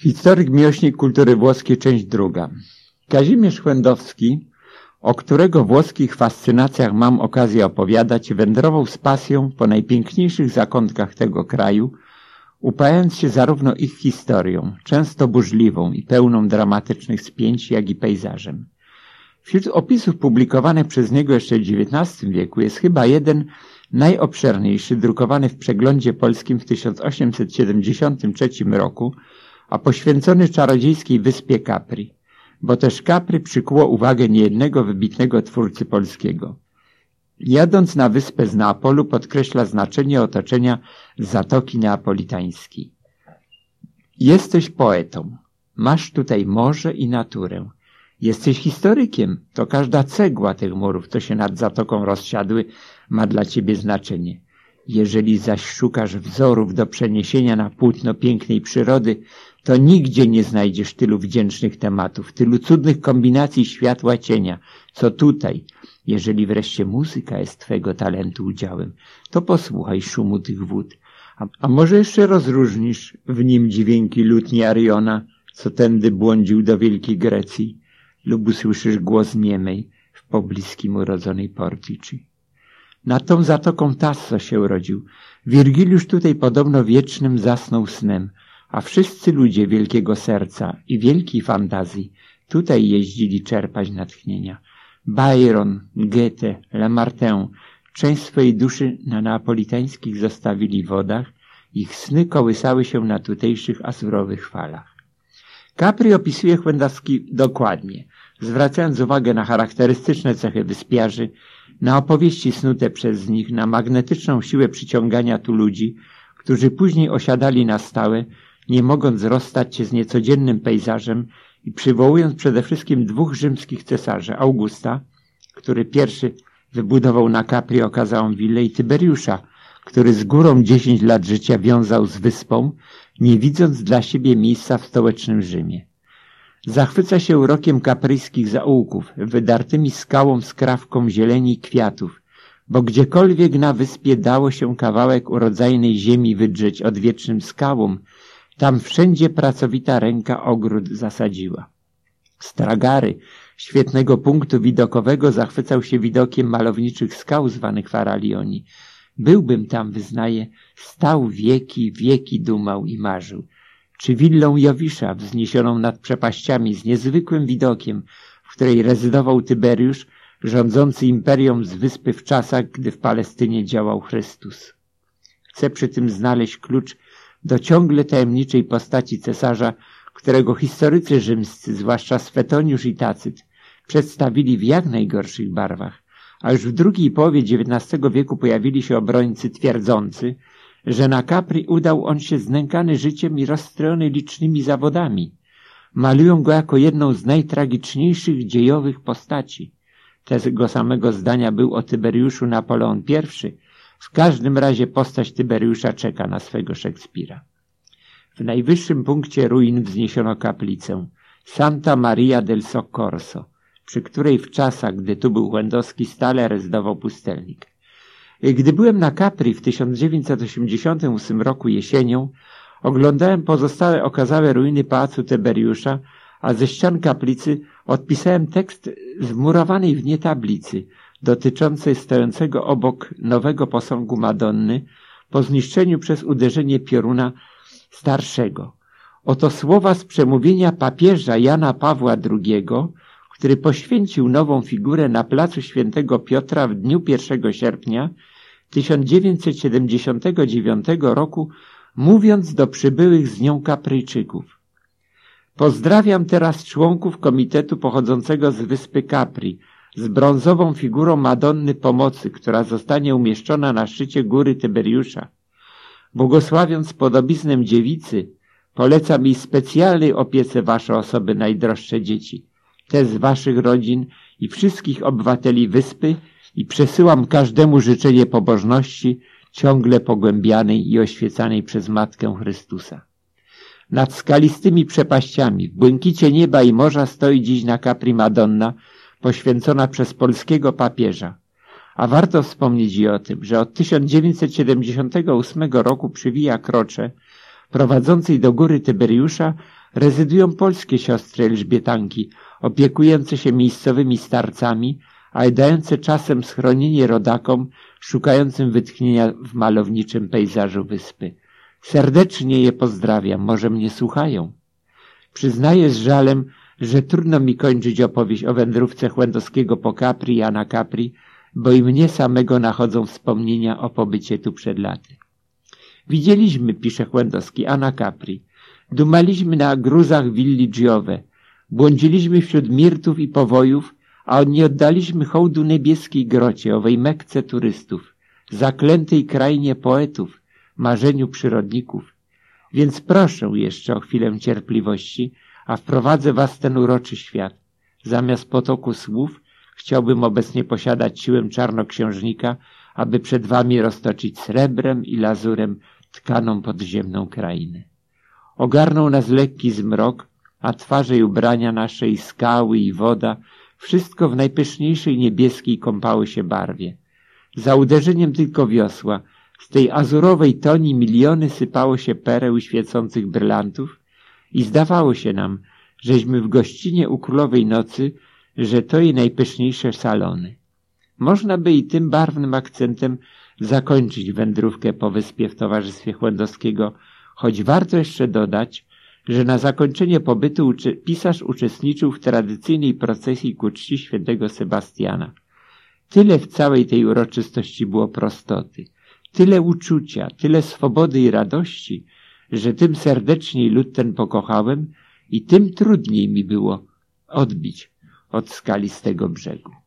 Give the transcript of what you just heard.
Historyk, miłośnik kultury włoskiej, część druga. Kazimierz Chłędowski, o którego włoskich fascynacjach mam okazję opowiadać, wędrował z pasją po najpiękniejszych zakątkach tego kraju, upajając się zarówno ich historią, często burzliwą i pełną dramatycznych spięć, jak i pejzażem. Wśród opisów publikowanych przez niego jeszcze w XIX wieku jest chyba jeden najobszerniejszy, drukowany w Przeglądzie Polskim w 1873 roku, a poświęcony czarodziejskiej wyspie Capri, bo też Capri przykuło uwagę niejednego wybitnego twórcy polskiego. Jadąc na wyspę z Neapolu, podkreśla znaczenie otoczenia Zatoki Neapolitańskiej. Jesteś poetą, masz tutaj morze i naturę. Jesteś historykiem, to każda cegła tych murów, co się nad zatoką rozsiadły, ma dla ciebie znaczenie. Jeżeli zaś szukasz wzorów do przeniesienia na płótno pięknej przyrody, to nigdzie nie znajdziesz tylu wdzięcznych tematów, tylu cudnych kombinacji światła cienia, co tutaj. Jeżeli wreszcie muzyka jest twego talentu udziałem, to posłuchaj szumu tych wód. A może jeszcze rozróżnisz w nim dźwięki lutni Ariona, co tędy błądził do Wielkiej Grecji, lub usłyszysz głos niemej w pobliskim urodzonej Portici. Nad tą zatoką Tasso się urodził. Wirgiliusz tutaj podobno wiecznym zasnął snem, a wszyscy ludzie wielkiego serca i wielkiej fantazji tutaj jeździli czerpać natchnienia. Byron, Goethe, Lamartine część swojej duszy na neapolitańskich zostawili wodach, ich sny kołysały się na tutejszych azurowych falach. Capri opisuje Chłędowski dokładnie, zwracając uwagę na charakterystyczne cechy wyspiarzy, na opowieści snute przez nich, na magnetyczną siłę przyciągania tu ludzi, którzy później osiadali na stałe, nie mogąc rozstać się z niecodziennym pejzażem i przywołując przede wszystkim dwóch rzymskich cesarzy, Augusta, który pierwszy wybudował na Capri okazałą willę, i Tyberiusza, który z górą 10 lat życia wiązał z wyspą, nie widząc dla siebie miejsca w stołecznym Rzymie. Zachwyca się urokiem kapryjskich zaułków, wydartymi skałą skrawką zieleni i kwiatów, bo gdziekolwiek na wyspie dało się kawałek urodzajnej ziemi wydrzeć odwiecznym skałom, tam wszędzie pracowita ręka ogród zasadziła. Stragary, świetnego punktu widokowego, zachwycał się widokiem malowniczych skał zwanych Faraglioni. Byłbym tam, wyznaje, stał wieki, wieki dumał i marzył. Czy willą Jowisza, wzniesioną nad przepaściami z niezwykłym widokiem, w której rezydował Tyberiusz, rządzący imperium z wyspy w czasach, gdy w Palestynie działał Chrystus. Chce przy tym znaleźć klucz do ciągle tajemniczej postaci cesarza, którego historycy rzymscy, zwłaszcza Swetoniusz i Tacyt, przedstawili w jak najgorszych barwach, a już w drugiej połowie XIX wieku pojawili się obrońcy twierdzący, że na Capri udał on się znękany życiem i rozstrojony licznymi zawodami. Malują go jako jedną z najtragiczniejszych dziejowych postaci. Tego samego zdania był o Tyberiuszu Napoleon I. W każdym razie postać Tyberiusza czeka na swego Szekspira. W najwyższym punkcie ruin wzniesiono kaplicę Santa Maria del Soccorso, przy której w czasach, gdy tu był Chłędowski, stale rezydował pustelnik. Gdy byłem na Capri w 1988 roku jesienią, oglądałem pozostałe okazałe ruiny pałacu Tyberiusza, a ze ścian kaplicy odpisałem tekst wmurowanej w nie tablicy dotyczącej stojącego obok nowego posągu Madonny po zniszczeniu przez uderzenie pioruna starszego. Oto słowa z przemówienia papieża Jana Pawła II, który poświęcił nową figurę na placu Świętego Piotra w dniu 1 sierpnia 1979 roku, mówiąc do przybyłych z nią Kapryjczyków. Pozdrawiam teraz członków komitetu pochodzącego z wyspy Capri z brązową figurą Madonny Pomocy, która zostanie umieszczona na szczycie góry Tyberiusza. Błogosławiąc podobiznę dziewicy, polecam jej specjalnej opiece wasze osoby najdroższe dzieci, te z waszych rodzin i wszystkich obywateli wyspy, i przesyłam każdemu życzenie pobożności ciągle pogłębianej i oświecanej przez Matkę Chrystusa. Nad skalistymi przepaściami, w błękicie nieba i morza stoi dziś na Capri Madonna, poświęcona przez polskiego papieża. A warto wspomnieć i o tym, że od 1978 roku przy Via Croce, prowadzącej do góry Tyberiusza, Rezydują polskie siostry Elżbietanki, opiekujące się miejscowymi starcami, a dające czasem schronienie rodakom szukającym wytchnienia w malowniczym pejzażu wyspy. Serdecznie je pozdrawiam, może mnie słuchają. Przyznaję z żalem, że trudno mi kończyć opowieść o wędrówce Chłędowskiego po Capri i Anacapri, bo i mnie samego nachodzą wspomnienia o pobycie tu przed laty. Widzieliśmy, pisze Chłędowski, Anacapri. Dumaliśmy na gruzach willi Giove. Błądziliśmy wśród mirtów i powojów, a nie oddaliśmy hołdu niebieskiej grocie, owej Mekce turystów, zaklętej krainie poetów, marzeniu przyrodników. Więc proszę jeszcze o chwilę cierpliwości, a wprowadzę was w ten uroczy świat. Zamiast potoku słów chciałbym obecnie posiadać siłę czarnoksiężnika, aby przed wami roztoczyć srebrem i lazurem tkaną podziemną krainę. Ogarnął nas lekki zmrok, a twarze i ubrania nasze, i skały, i woda, wszystko w najpyszniejszej niebieskiej kąpały się barwie. Za uderzeniem tylko wiosła, z tej azurowej toni miliony sypało się pereł świecących brylantów i zdawało się nam, żeśmy w gościnie u Królowej Nocy, że to jej najpyszniejsze salony. Można by i tym barwnym akcentem zakończyć wędrówkę po wyspie w towarzystwie Chłędowskiego, choć warto jeszcze dodać, że na zakończenie pobytu pisarz uczestniczył w tradycyjnej procesji ku czci świętego Sebastiana. Tyle w całej tej uroczystości było prostoty, tyle uczucia, tyle swobody i radości, że tym serdeczniej lud ten pokochałem i tym trudniej mi było odbić od skalistego brzegu.